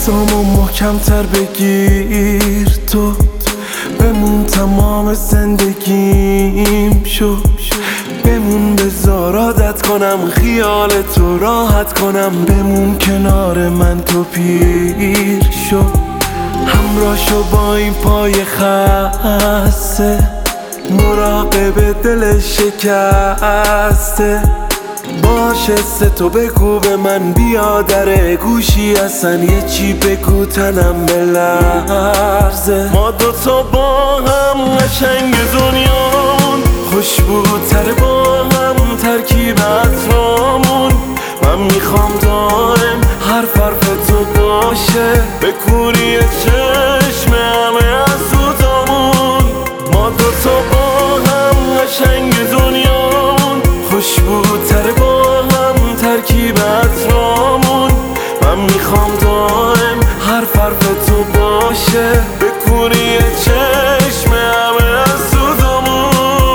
دستامو محکم‌تر بگیر، تو بمون تمام زندگیم شو، بمون بذار عادت کنم خیال تو راحت کنم، بمون کنار من تو پیر شو، همراه شو با این پای خسته، مراقب دل شکسته، باشه تو بگو به من بیا در گوشی اصلا یه چی بگو تنم بلرزه. ما دوتا با هم قشنگ دنیامون، خوشبوتر با هم ترکیب عطرامون، من میخوام دائم حرف تو باشه به کوری چشم همه از سوزامون. ما دوتا با هم قشنگ دنیامون، خوشبوتر با هم ترکیب عطرامون، من میخوام دائم حرف تو باشه به کوری چشم همه از سوزامون.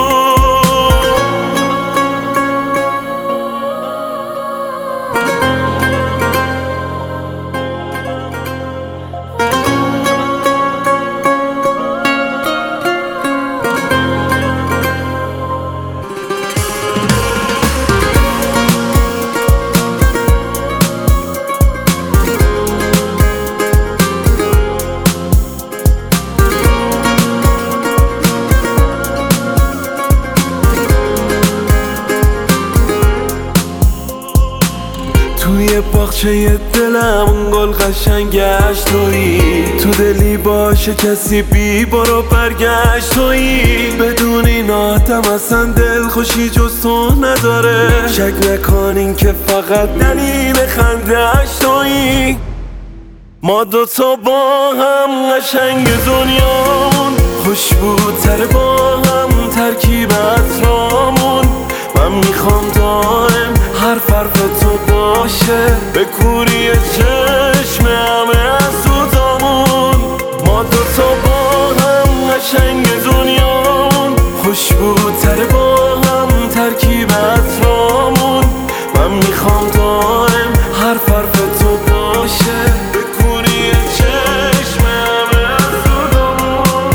توی باغچه دلم گل قشنگش تویی، تو دلی باشه کسی بی برو برگشت تویی، بدون این آدم اصلا دل خوشی جز تو نداره، شک نکنین که فقط دلیل خنده‌اش تویی. ما دوتا با هم قشنگ دنیامون، خوشبوتر با هم ترکیب عطرامون، من میخوام دائم حرف تو باشه به کوری چشم همه از سوزامون. ما دوتا با هم قشنگ دنیامون، خوشبوتر با هم ترکیب عطرامون، من میخوام دائم حرف تو باشه به کوری چشم همه از سوزامون.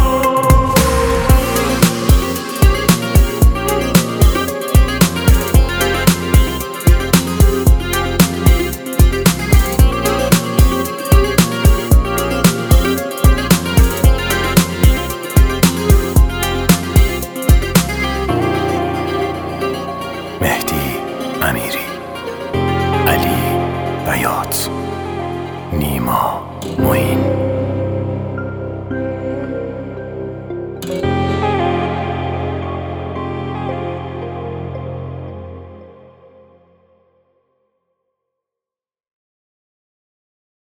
مهدی امیری، علی بیات، نیما معین.